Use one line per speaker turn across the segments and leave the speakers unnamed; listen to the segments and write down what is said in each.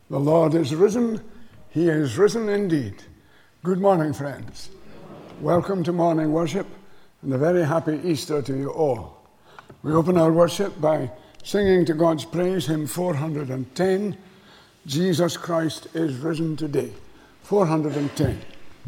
The Lord is risen. He is risen indeed. Good morning, friends. Welcome to morning worship and a very happy Easter to you all. We open our worship by singing to God's praise, hymn 410, Jesus Christ is risen today. 410.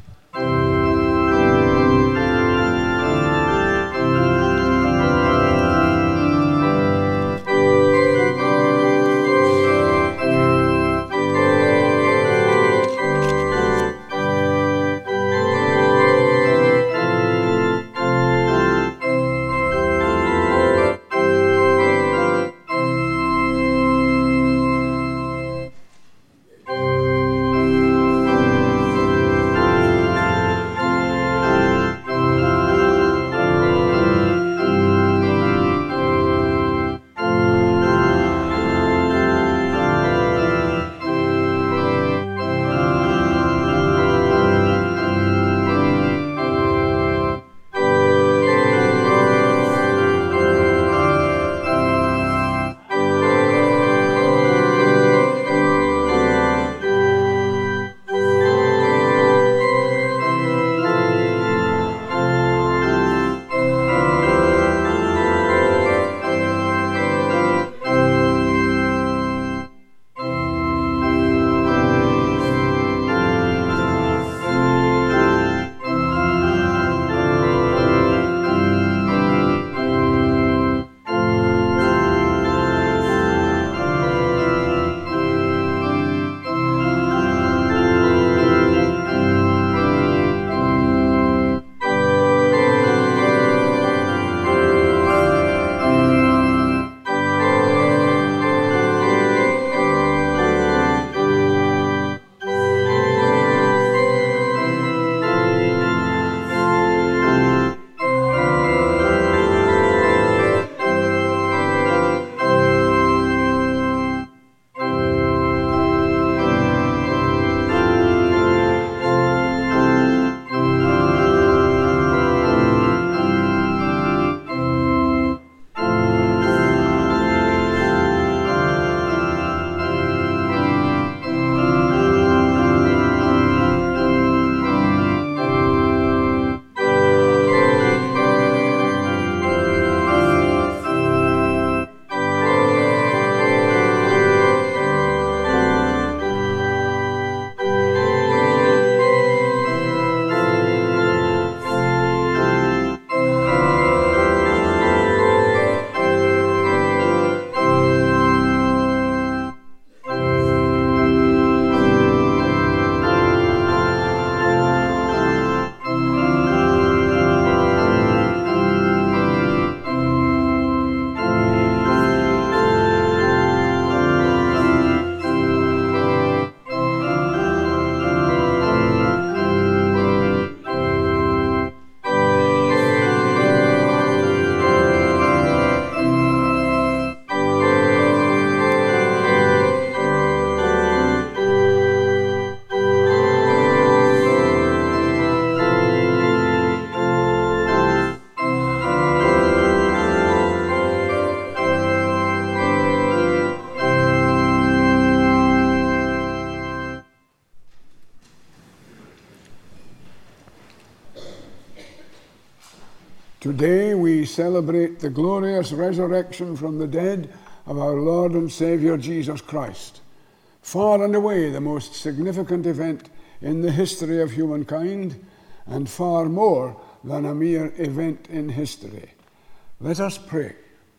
Today we celebrate the glorious resurrection from the dead of our Lord and Saviour Jesus Christ. Far and away the most significant event in the history of humankind, and far more than a mere event in history. Let us pray.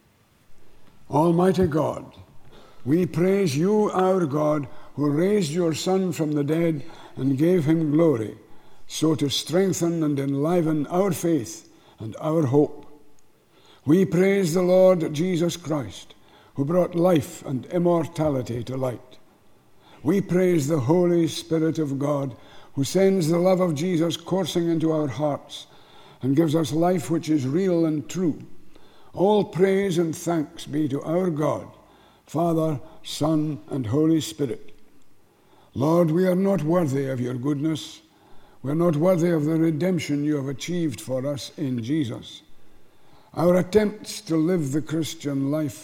Almighty God, we praise you, our God, who raised your Son from the dead and gave him glory, so to strengthen and enliven our faith and our hope. We praise the Lord Jesus Christ, who brought life and immortality to light. We praise the Holy Spirit of God, who sends the love of Jesus coursing into our hearts and gives us life which is real and true. All praise and thanks be to our God, Father, Son, and Holy Spirit. Lord, we are not worthy of your goodness. We're not worthy of the redemption you have achieved for us in Jesus. Our attempts to live the Christian life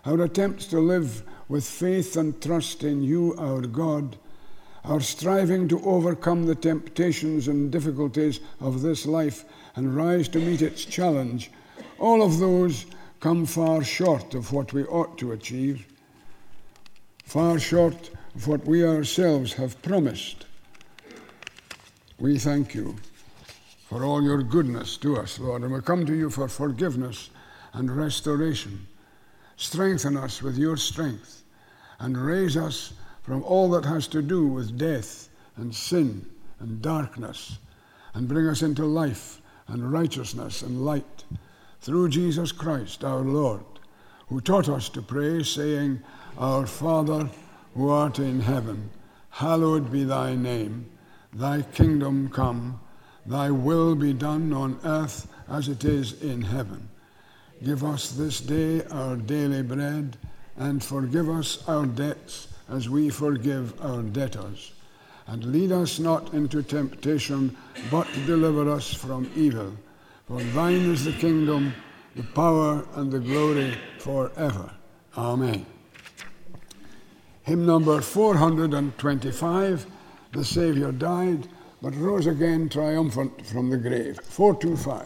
our attempts to live with faith and trust in you, our God, our striving to overcome the temptations and difficulties of this life and rise to meet its challenge, all of those come far short of what we ought to achieve, far short of what we ourselves have promised. We thank you for all your goodness to us, Lord, and we come to you for forgiveness and restoration. Strengthen us with your strength and raise us from all that has to do with death and sin and darkness, and bring us into life and righteousness and light through Jesus Christ our Lord, who taught us to pray, saying, Our Father, who art in heaven, hallowed be thy name. Thy kingdom come, thy will be done on earth as it is in heaven. Give us this day our daily bread, and forgive us our debts as we forgive our debtors. And lead us not into temptation, but deliver us from evil. For thine is the kingdom, the power, and the glory forever. Amen. Hymn number 425, The Saviour died, but rose again triumphant from the grave. 425.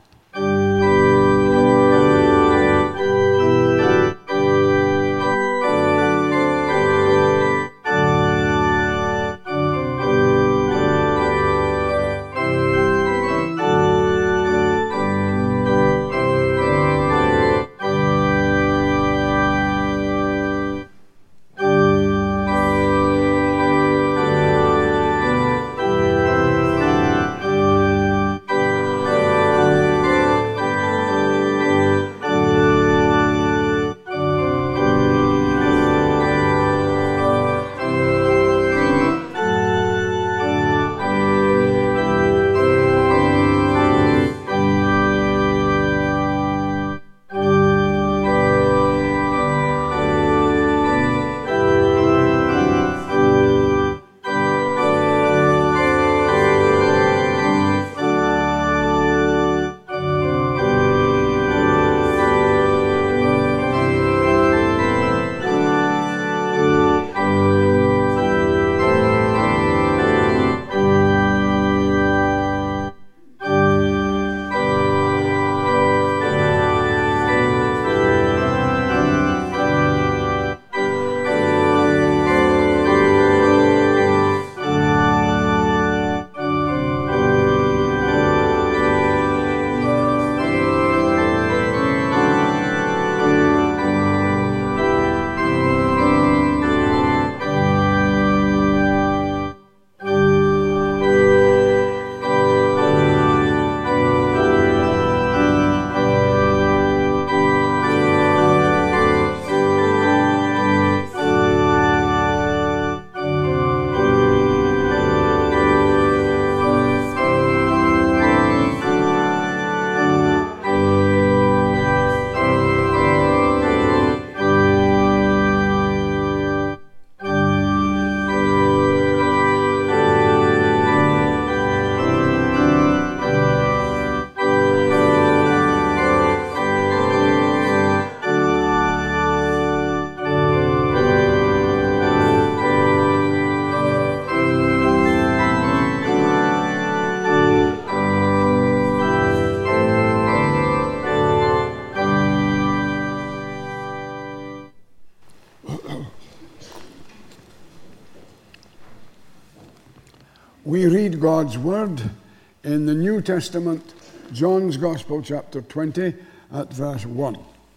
We read God's Word in the New Testament, John's Gospel, chapter 20, at verse 1.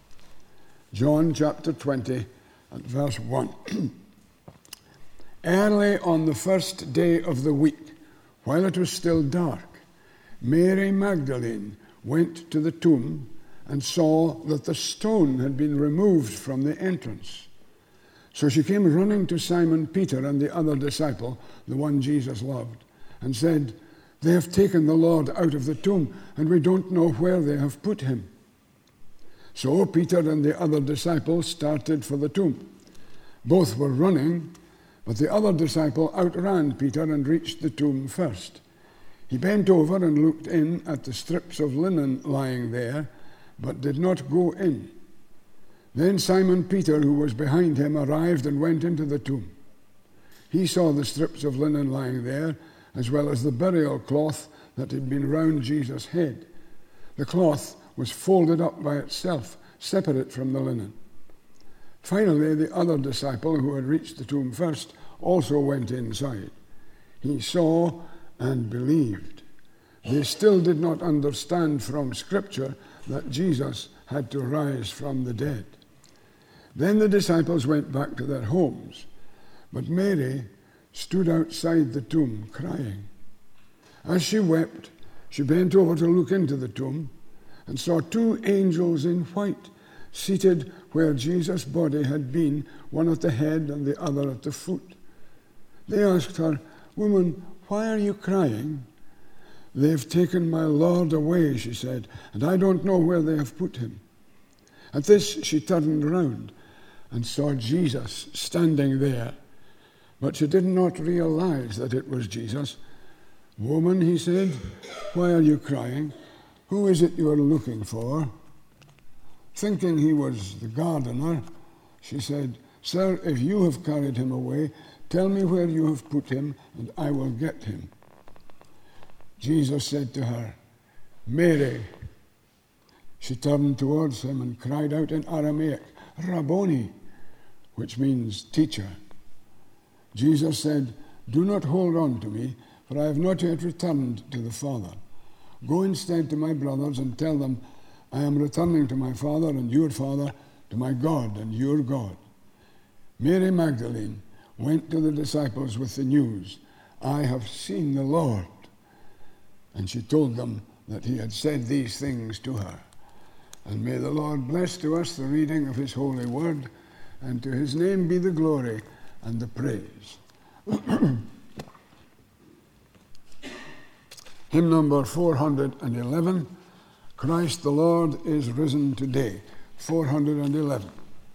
John chapter 20, at verse 1. Early on the first day of the week, while it was still dark, Mary Magdalene went to the tomb and saw that the stone had been removed from the entrance. So she came running to Simon Peter and the other disciple, the one Jesus loved, and said, "They have taken the Lord out of the tomb, and we don't know where they have put him." So Peter and the other disciple started for the tomb. Both were running, but the other disciple outran Peter and reached the tomb first. He bent over and looked in at the strips of linen lying there, but did not go in. Then Simon Peter, who was behind him, arrived and went into the tomb. He saw the strips of linen lying there, as well as the burial cloth that had been round Jesus' head. The cloth was folded up by itself, separate from the linen. Finally, the other disciple, who had reached the tomb first, also went inside. He saw and believed. They still did not understand from Scripture that Jesus had to rise from the dead. Then the disciples went back to their homes, but Mary stood outside the tomb crying. As she wept, she bent over to look into the tomb and saw two angels in white seated where Jesus' body had been, one at the head and the other at the foot. They asked her, "Woman, why are you crying?" "They've taken my Lord away," she said, "and I don't know where they have put him." At this she turned round and saw Jesus standing there, but she did not realize that it was Jesus. "Woman," he said, "why are you crying? Who is it you are looking for?" Thinking he was the gardener, she said, "Sir, if you have carried him away, tell me where you have put him, and I will get him." Jesus said to her, "Mary." She turned towards him and cried out in Aramaic, "Rabboni," which means teacher. Jesus said, "Do not hold on to me, for I have not yet returned to the Father. Go instead to my brothers and tell them, I am returning to my Father and your Father, to my God and your God." Mary Magdalene went to the disciples with the news, "I have seen the Lord." And she told them that he had said these things to her. And may the Lord bless to us the reading of his holy word, and to his name be the glory and the praise. Hymn number 411, Christ the Lord is risen today, 411.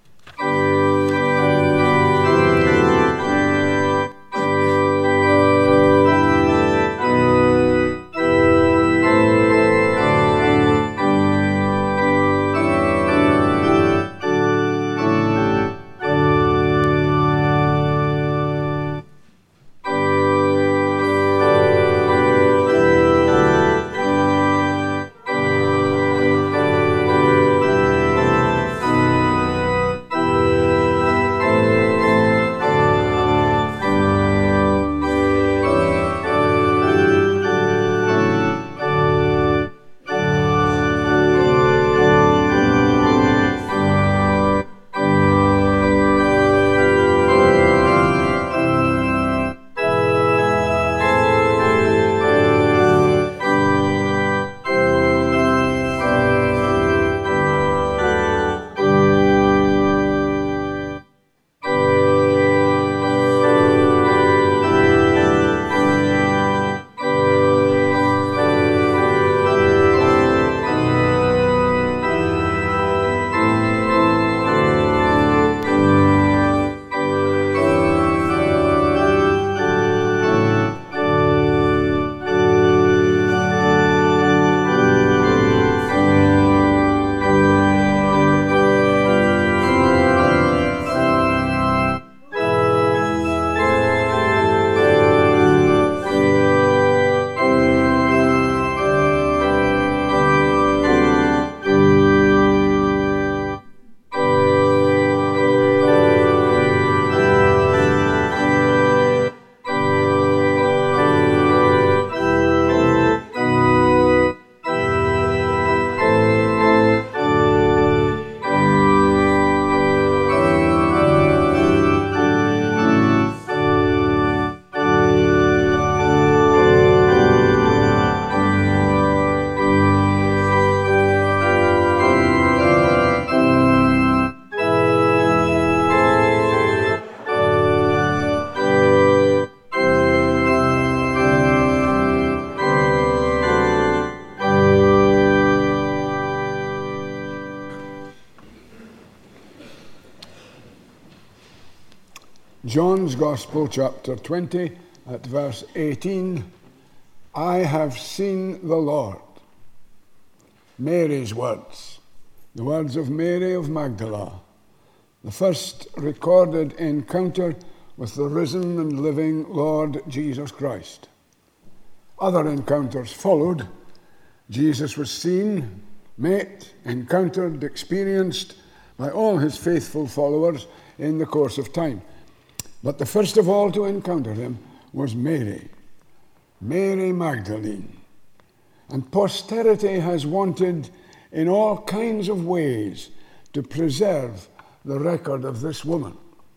John's Gospel, chapter 20, at verse 18, I have seen the Lord. Mary's words, the words of Mary of Magdala, the first recorded encounter with the risen and living Lord Jesus Christ. Other encounters followed. Jesus was seen, met, encountered, experienced by all his faithful followers in the course of time. But the first of all to encounter him was Mary Magdalene. And posterity has wanted in all kinds of ways to preserve the record of this woman.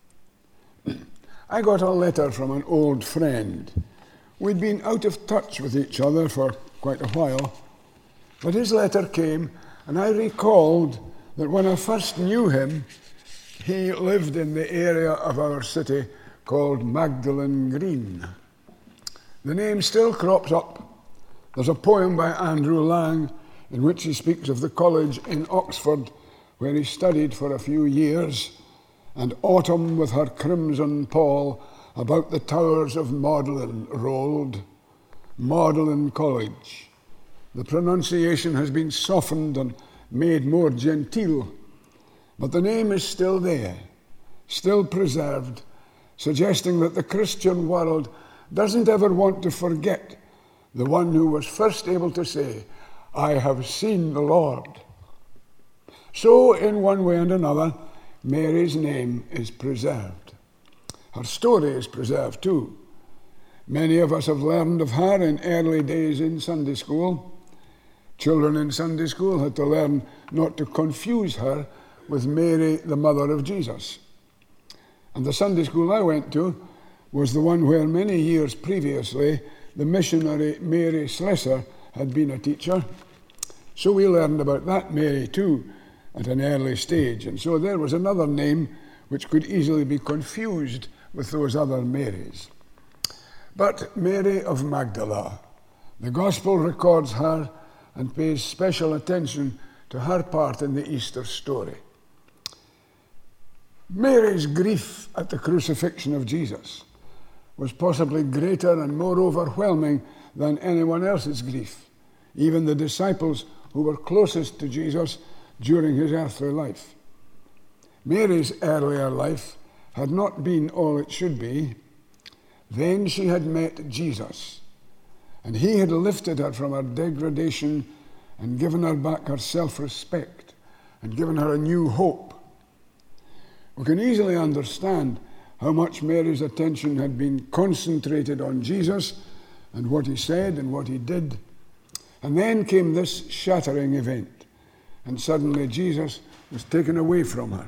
I got a letter from an old friend. We'd been out of touch with each other for quite a while, but his letter came, and I recalled that when I first knew him, he lived in the area of our city called Magdalen Green. The name still crops up. There's a poem by Andrew Lang in which he speaks of the college in Oxford where he studied for a few years, and autumn with her crimson pall about the towers of Magdalen rolled. Magdalen College. The pronunciation has been softened and made more genteel, but the name is still there, still preserved, suggesting that the Christian world doesn't ever want to forget the one who was first able to say, "I have seen the Lord." So, in one way and another, Mary's name is preserved. Her story is preserved too. Many of us have learned of her in early days in Sunday school. Children in Sunday school had to learn not to confuse her with Mary, the mother of Jesus. And the Sunday school I went to was the one where many years previously the missionary Mary Slessor had been a teacher. So we learned about that Mary too at an early stage. And so there was another name which could easily be confused with those other Marys. But Mary of Magdala, the Gospel records her and pays special attention to her part in the Easter story. Mary's grief at the crucifixion of Jesus was possibly greater and more overwhelming than anyone else's grief, even the disciples who were closest to Jesus during his earthly life. Mary's earlier life had not been all it should be. Then she had met Jesus, and he had lifted her from her degradation and given her back her self-respect and given her a new hope. We can easily understand how much Mary's attention had been concentrated on Jesus and what he said and what he did. And then came this shattering event, and suddenly Jesus was taken away from her.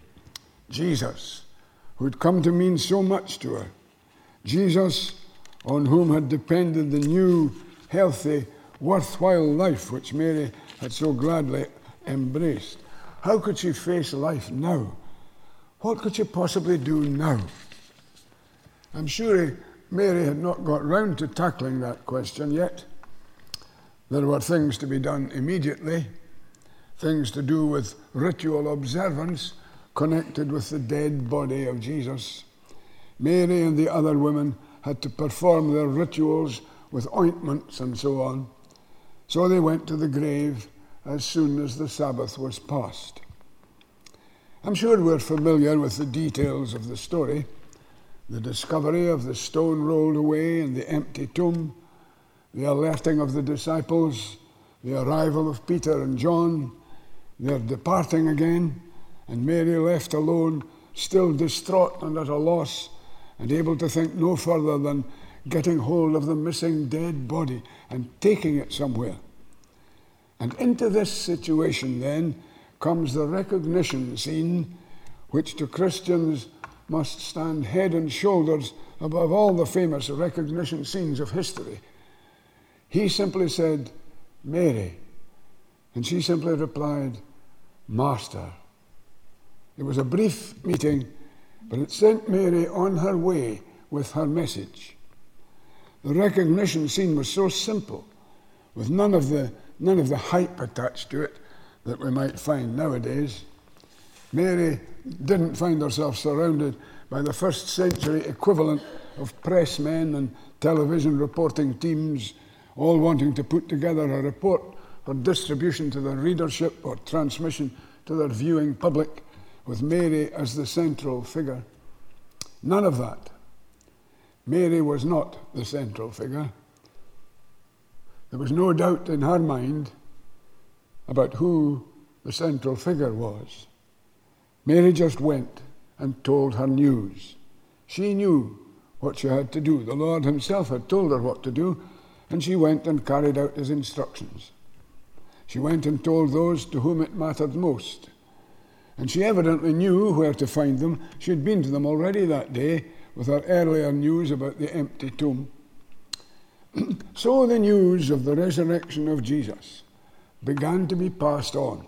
Jesus, who had come to mean so much to her. Jesus, on whom had depended the new, healthy, worthwhile life which Mary had so gladly embraced. How could she face life now? What could she possibly do now? I'm sure Mary had not got round to tackling that question yet. There were things to be done immediately, things to do with ritual observance connected with the dead body of Jesus. Mary and the other women had to perform their rituals with ointments and so on. So they went to the grave as soon as the Sabbath was past. I'm sure we're familiar with the details of the story. The discovery of the stone rolled away and the empty tomb, the alerting of the disciples, the arrival of Peter and John, their departing again, and Mary left alone, still distraught and at a loss, and able to think no further than getting hold of the missing dead body and taking it somewhere. And into this situation then comes the recognition scene, which to Christians must stand head and shoulders above all the famous recognition scenes of history. He simply said, "Mary," and she simply replied, "Master." It was a brief meeting, but it sent Mary on her way with her message. The recognition scene was so simple, with none of the hype attached to it that we might find nowadays. Mary didn't find herself surrounded by the first century equivalent of pressmen and television reporting teams, all wanting to put together a report for distribution to their readership or transmission to their viewing public, with Mary as the central figure. None of that. Mary was not the central figure. There was no doubt in her mind about who the central figure was. Mary just went and told her news. She knew what she had to do. The Lord himself had told her what to do, and she went and carried out his instructions. She went and told those to whom it mattered most. And she evidently knew where to find them. She had been to them already that day with her earlier news about the empty tomb. So the news of the resurrection of Jesus began to be passed on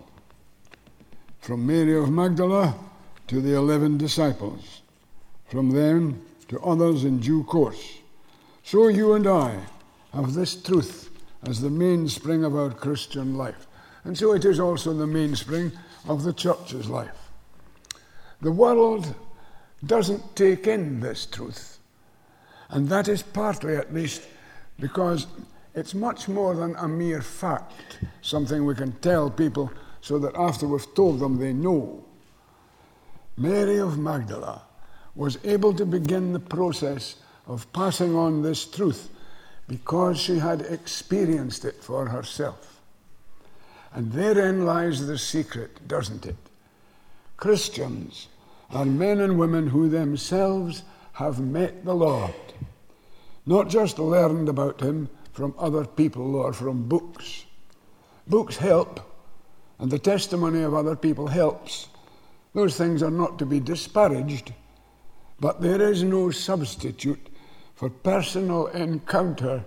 from Mary of Magdala to the 11 disciples, from them to others in due course. So you and I have this truth as the mainspring of our Christian life. And so it is also the mainspring of the church's life. The world doesn't take in this truth. And that is partly, at least, because it's much more than a mere fact, something we can tell people so that after we've told them they know. Mary of Magdala was able to begin the process of passing on this truth because she had experienced it for herself. And therein lies the secret, doesn't it? Christians are men and women who themselves have met the Lord, not just learned about him from other people or from books. Books help, and the testimony of other people helps. Those things are not to be disparaged, but there is no substitute for personal encounter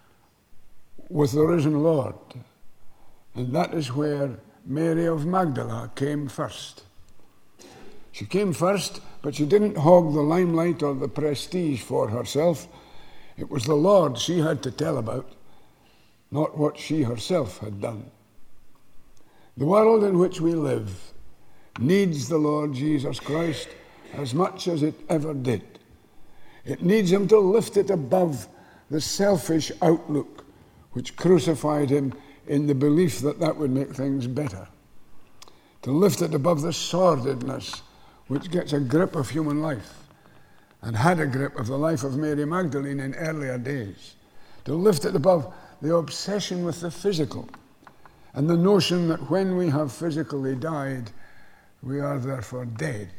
with the risen Lord. And that is where Mary of Magdala came first. She came first, but she didn't hog the limelight or the prestige for herself. It was the Lord she had to tell about, not what she herself had done. The world in which we live needs the Lord Jesus Christ as much as it ever did. It needs him to lift it above the selfish outlook which crucified him in the belief that that would make things better. To lift it above the sordidness which gets a grip of human life and had a grip of the life of Mary Magdalene in earlier days. To lift it above the obsession with the physical and the notion that when we have physically died, we are therefore dead.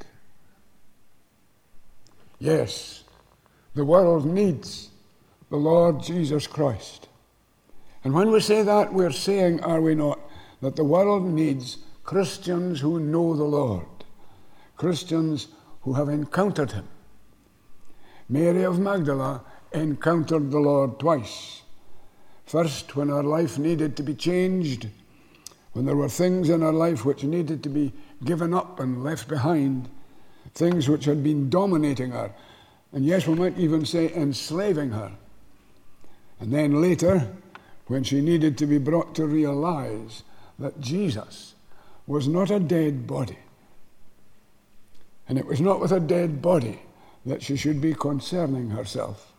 Yes, the world needs the Lord Jesus Christ. And when we say that, we're saying, are we not, that the world needs Christians who know the Lord, Christians who have encountered him. Mary of Magdala encountered the Lord twice. First, when her life needed to be changed, when there were things in her life which needed to be given up and left behind, things which had been dominating her, and yes, we might even say enslaving her. And then later, when she needed to be brought to realize that Jesus was not a dead body. And it was not with a dead body that she should be concerning herself.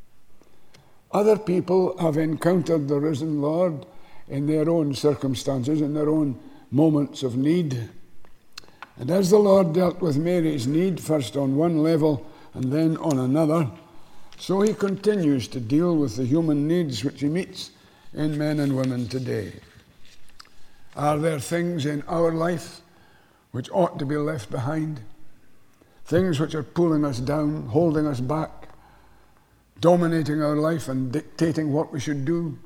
Other people have encountered the risen Lord in their own circumstances, in their own moments of need. And as the Lord dealt with Mary's need, first on one level and then on another, so he continues to deal with the human needs which he meets in men and women today. Are there things in our life which ought to be left behind? Things which are pulling us down, holding us back, dominating our life and dictating what we should do?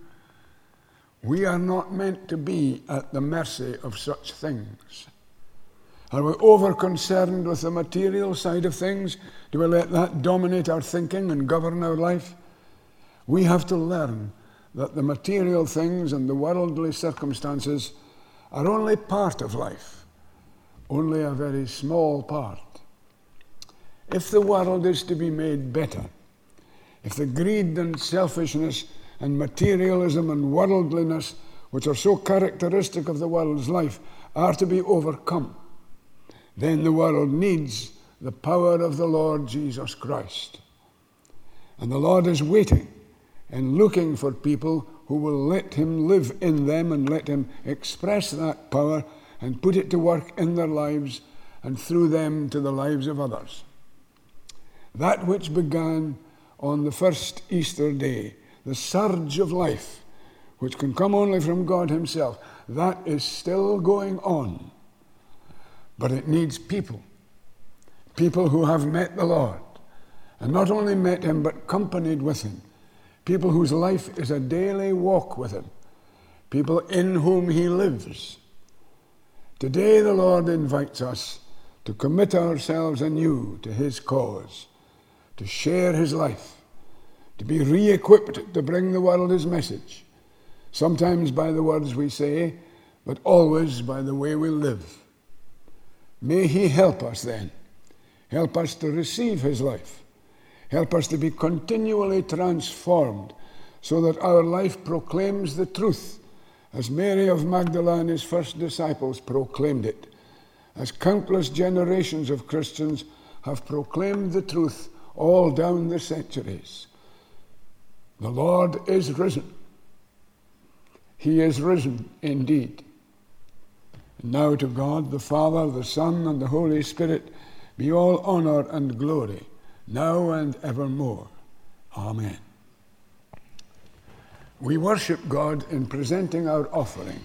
We are not meant to be at the mercy of such things. Are we over-concerned with the material side of things? Do we let that dominate our thinking and govern our life? We have to learn that the material things and the worldly circumstances are only part of life, only a very small part. If the world is to be made better, if the greed and selfishness and materialism and worldliness, which are so characteristic of the world's life, are to be overcome, then the world needs the power of the Lord Jesus Christ. And the Lord is waiting and looking for people who will let him live in them and let him express that power and put it to work in their lives and through them to the lives of others. That which began on the first Easter day, the surge of life, which can come only from God himself, that is still going on. But it needs people who have met the Lord, and not only met him, but companied with him, people whose life is a daily walk with him, people in whom he lives. Today the Lord invites us to commit ourselves anew to his cause, to share his life, to be re-equipped to bring the world his message, sometimes by the words we say, but always by the way we live. May he help us then, help us to receive his life, help us to be continually transformed so that our life proclaims the truth, as Mary of Magdala and his first disciples proclaimed it, as countless generations of Christians have proclaimed the truth all down the centuries. The Lord is risen. He is risen indeed. And now to God, the Father, the Son, and the Holy Spirit, be all honor and glory, now and evermore. Amen. We worship God in presenting our offering.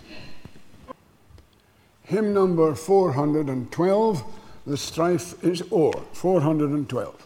Hymn number 412, The Strife is O'er, 412.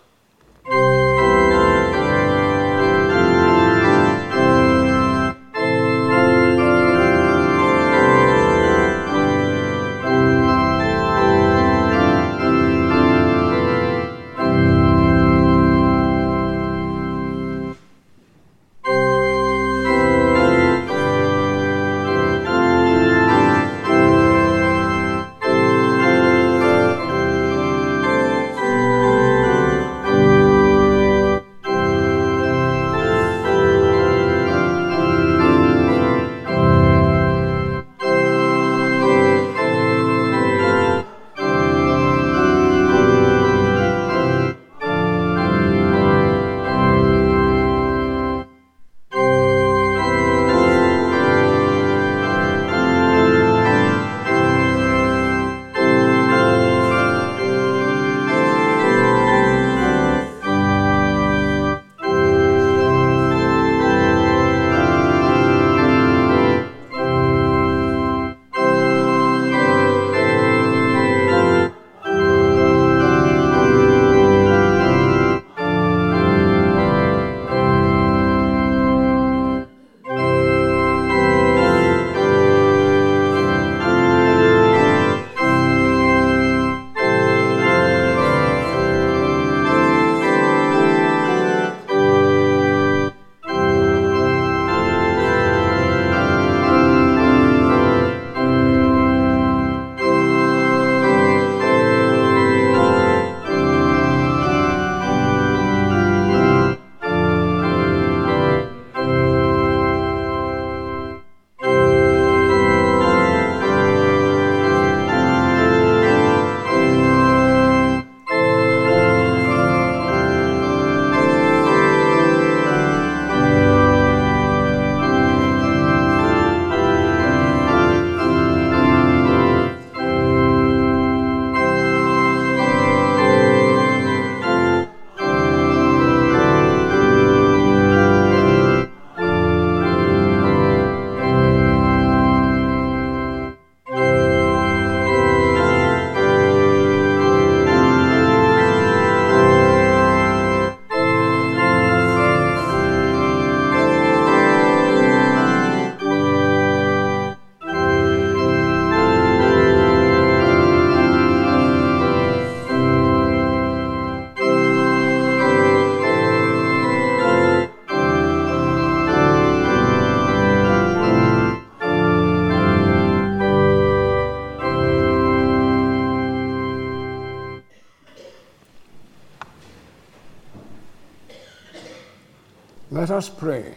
Let us pray.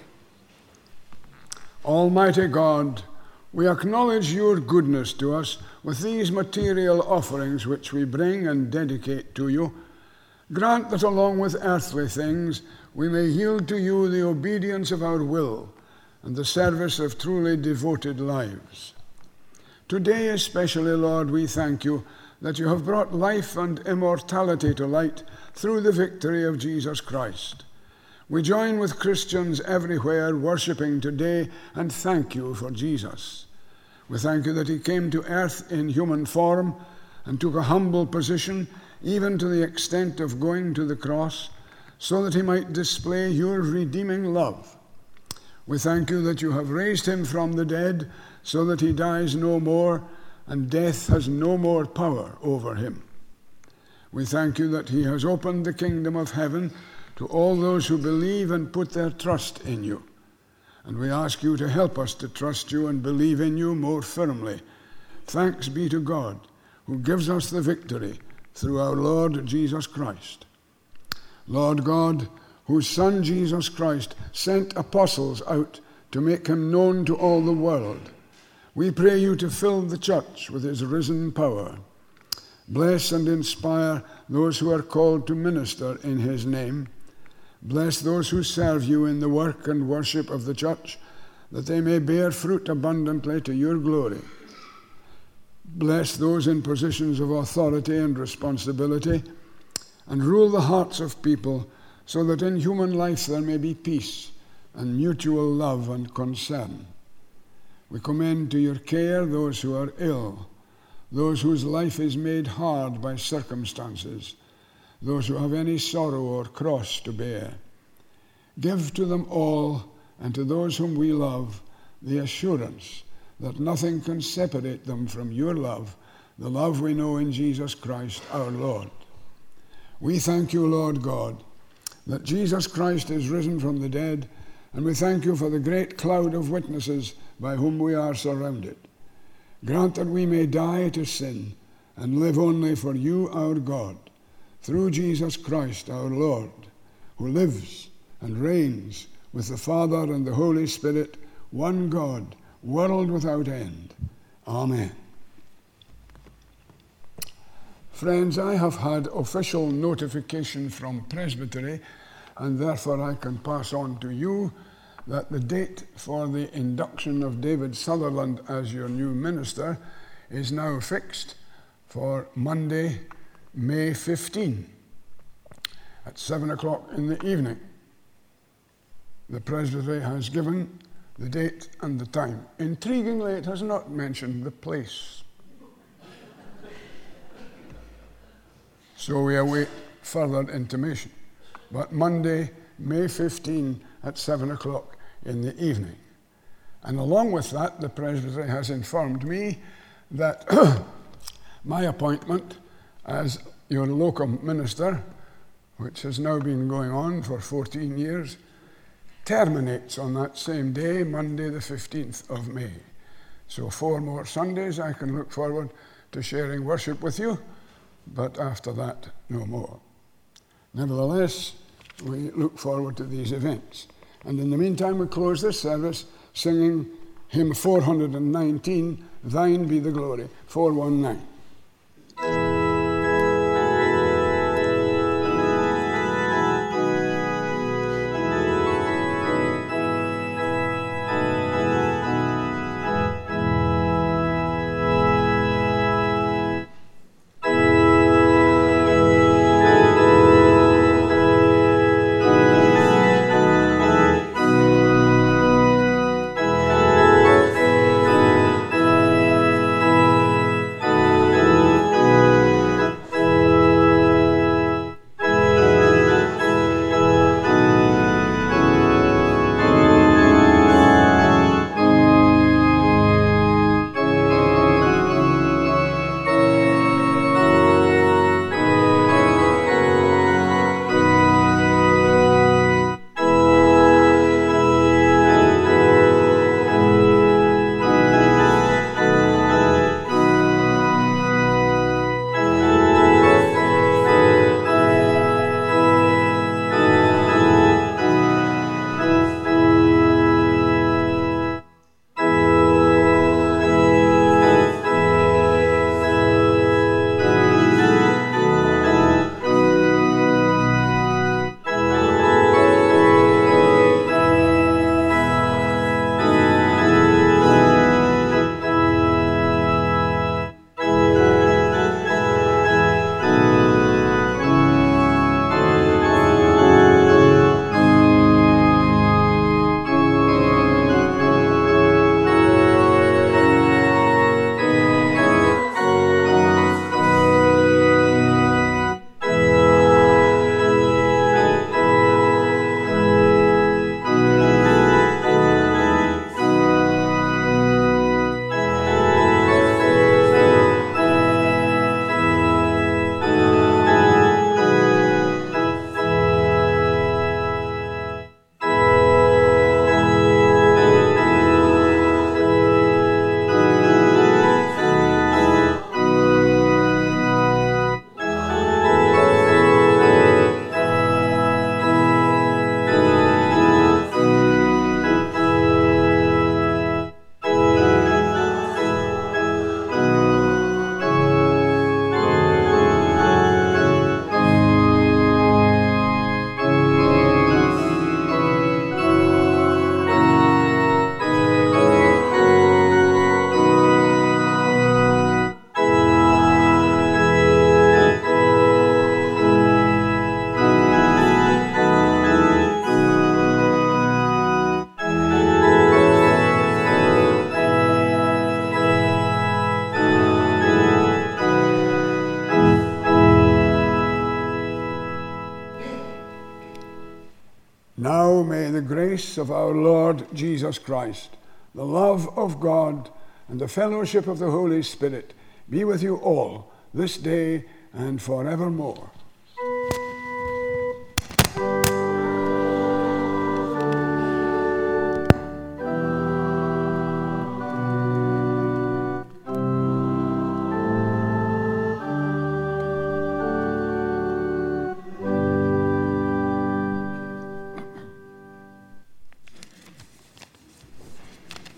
Almighty God, we acknowledge your goodness to us with these material offerings which we bring and dedicate to you. Grant that along with earthly things we may yield to you the obedience of our will and the service of truly devoted lives. Today especially, Lord, we thank you that you have brought life and immortality to light through the victory of Jesus Christ. We join with Christians everywhere worshipping today and thank you for Jesus. We thank you that he came to earth in human form and took a humble position, even to the extent of going to the cross, so that he might display your redeeming love. We thank you that you have raised him from the dead so that he dies no more and death has no more power over him. We thank you that he has opened the kingdom of heaven to all those who believe and put their trust in you. And we ask you to help us to trust you and believe in you more firmly. Thanks be to God, who gives us the victory through our Lord Jesus Christ. Lord God, whose Son Jesus Christ sent apostles out to make him known to all the world, we pray you to fill the church with his risen power. Bless and inspire those who are called to minister in his name. Bless those who serve you in the work and worship of the church, that they may bear fruit abundantly to your glory. Bless those in positions of authority and responsibility, and rule the hearts of people, so that in human life there may be peace and mutual love and concern. We commend to your care those who are ill, those whose life is made hard by circumstances, those who have any sorrow or cross to bear. Give to them all, and to those whom we love, the assurance that nothing can separate them from your love, the love we know in Jesus Christ our Lord. We thank you, Lord God, that Jesus Christ is risen from the dead, and we thank you for the great cloud of witnesses by whom we are surrounded. Grant that we may die to sin and live only for you, our God, through Jesus Christ our Lord, who lives and reigns with the Father and the Holy Spirit, one God, world without end. Amen. Friends, I have had official notification from Presbytery, and therefore I can pass on to you that the date for the induction of David Sutherland as your new minister is now fixed for Monday, May 15, at 7 o'clock in the evening. The Presbytery has given the date and the time. Intriguingly, it has not mentioned the place. So we await further intimation. But Monday, May 15 at 7 o'clock in the evening. And along with that, the Presbytery has informed me that my appointment as your local minister, which has now been going on for 14 years, terminates on that same day, Monday the 15th of May. So 4 more Sundays I can look forward to sharing worship with you, but after that, no more. Nevertheless, we look forward to these events. And in the meantime, we close this service singing hymn 419, Thine Be the Glory, 419. Now may the grace of our Lord Jesus Christ, the love of God, and the fellowship of the Holy Spirit be with you all this day and forevermore.